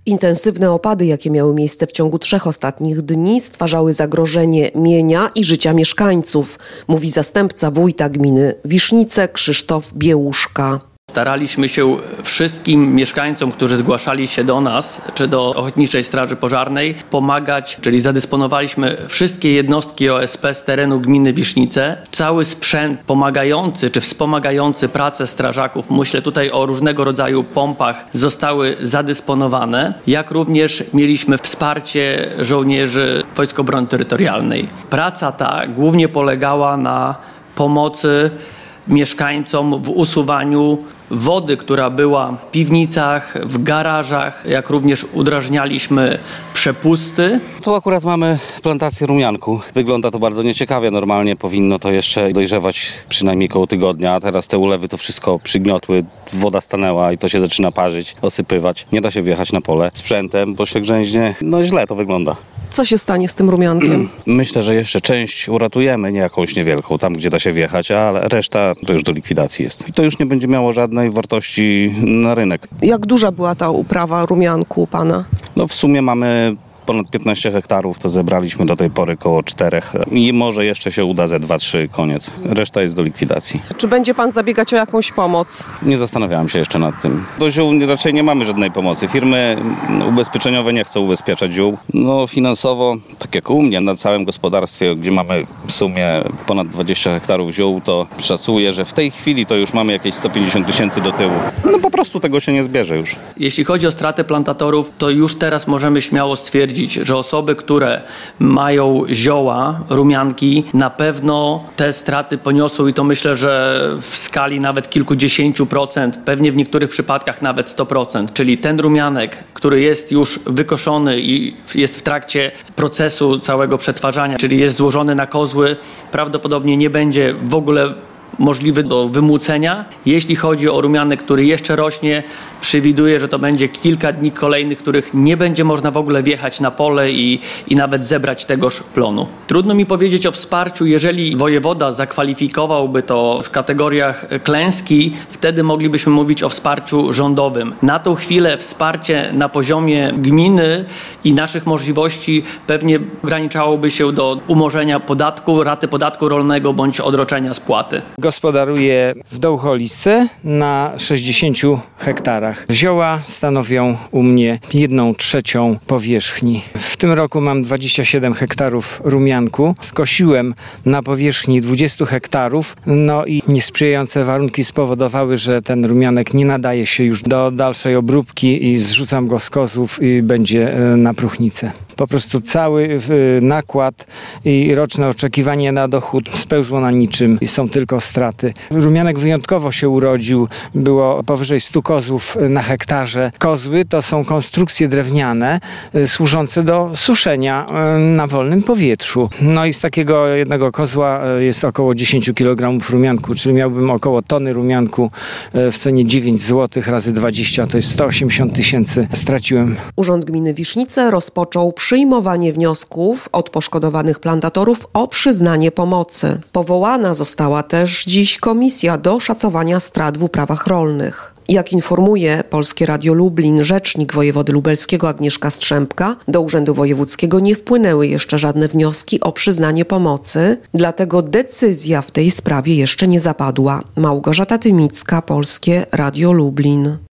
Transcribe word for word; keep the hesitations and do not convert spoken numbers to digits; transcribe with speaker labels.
Speaker 1: Intensywne opady, jakie miały miejsce w ciągu trzech ostatnich dni, stwarzały zagrożenie mienia i życia mieszkańców, mówi zastępca wójta gminy Wisznice Krzysztof Biełuszka.
Speaker 2: Staraliśmy się wszystkim mieszkańcom, którzy zgłaszali się do nas, czy do Ochotniczej Straży Pożarnej, pomagać, czyli zadysponowaliśmy wszystkie jednostki O S P z terenu gminy Wisznice. Cały sprzęt pomagający, czy wspomagający pracę strażaków, myślę tutaj o różnego rodzaju pompach, zostały zadysponowane, jak również mieliśmy wsparcie żołnierzy Wojsk Obrony Terytorialnej. Praca ta głównie polegała na pomocy mieszkańcom w usuwaniu wody, która była w piwnicach, w garażach, jak również udrażnialiśmy przepusty.
Speaker 3: Tu akurat mamy plantację rumianku. Wygląda to bardzo nieciekawie. Normalnie powinno to jeszcze dojrzewać przynajmniej koło tygodnia, a teraz te ulewy to wszystko przygniotły, woda stanęła i to się zaczyna parzyć, osypywać. Nie da się wjechać na pole sprzętem, bo się grzęźnie. No źle to wygląda.
Speaker 1: Co się stanie z tym rumiankiem?
Speaker 3: Myślę, że jeszcze część uratujemy, nie jakąś niewielką, tam gdzie da się wjechać, ale reszta to już do likwidacji jest. I to już nie będzie miało żadnej wartości na rynek.
Speaker 1: Jak duża była ta uprawa rumianku u pana?
Speaker 3: No w sumie mamy ponad piętnaście hektarów, to zebraliśmy do tej pory koło czterech i może jeszcze się uda ze dwa trzy, koniec. Reszta jest do likwidacji.
Speaker 1: Czy będzie pan zabiegać o jakąś pomoc?
Speaker 3: Nie zastanawiałem się jeszcze nad tym. Do ziół raczej nie mamy żadnej pomocy. Firmy ubezpieczeniowe nie chcą ubezpieczać ziół. No finansowo, tak jak u mnie na całym gospodarstwie, gdzie mamy w sumie ponad dwadzieścia hektarów ziół, to szacuję, że w tej chwili to już mamy jakieś sto pięćdziesiąt tysięcy do tyłu. No po prostu tego się nie zbierze już.
Speaker 2: Jeśli chodzi o stratę plantatorów, to już teraz możemy śmiało stwierdzić, że osoby, które mają zioła, rumianki, na pewno te straty poniosą i to myślę, że w skali nawet kilkudziesięciu procent, pewnie w niektórych przypadkach nawet sto procent, czyli ten rumianek, który jest już wykoszony i jest w trakcie procesu całego przetwarzania, czyli jest złożony na kozły, prawdopodobnie nie będzie w ogóle możliwy do wymłócenia. Jeśli chodzi o rumianek, który jeszcze rośnie, przewiduję, że to będzie kilka dni kolejnych, których nie będzie można w ogóle wjechać na pole i, i nawet zebrać tegoż plonu. Trudno mi powiedzieć o wsparciu, jeżeli wojewoda zakwalifikowałby to w kategoriach klęski, wtedy moglibyśmy mówić o wsparciu rządowym. Na tą chwilę wsparcie na poziomie gminy i naszych możliwości pewnie ograniczałoby się do umorzenia podatku, raty podatku rolnego bądź odroczenia spłaty.
Speaker 4: Gospodaruję w Dołcholisce na sześćdziesięciu hektarach. Zioła stanowią u mnie jedną trzecią powierzchni. W tym roku mam dwadzieścia siedem hektarów rumianku. Skosiłem na powierzchni dwudziestu hektarów, no i niesprzyjające warunki spowodowały, że ten rumianek nie nadaje się już do dalszej obróbki i zrzucam go z kozłów i będzie na próchnicę. Po prostu cały nakład i roczne oczekiwanie na dochód spełzło na niczym i są tylko straty. Rumianek wyjątkowo się urodził, było powyżej stu kozłów na hektarze. Kozły to są konstrukcje drewniane służące do suszenia na wolnym powietrzu. No i z takiego jednego kozła jest około dziesięć kilogramów rumianku, czyli miałbym około tony rumianku w cenie dziewięć złotych razy dwadzieścia, to jest sto osiemdziesiąt tysięcy straciłem.
Speaker 1: Urząd Gminy Wisznice rozpoczął przyjmowanie wniosków od poszkodowanych plantatorów o przyznanie pomocy. Powołana została też dziś komisja do szacowania strat w uprawach rolnych. Jak informuje Polskie Radio Lublin rzecznik wojewody lubelskiego Agnieszka Strzępka, do Urzędu Wojewódzkiego nie wpłynęły jeszcze żadne wnioski o przyznanie pomocy, dlatego decyzja w tej sprawie jeszcze nie zapadła. Małgorzata Tymicka, Polskie Radio Lublin.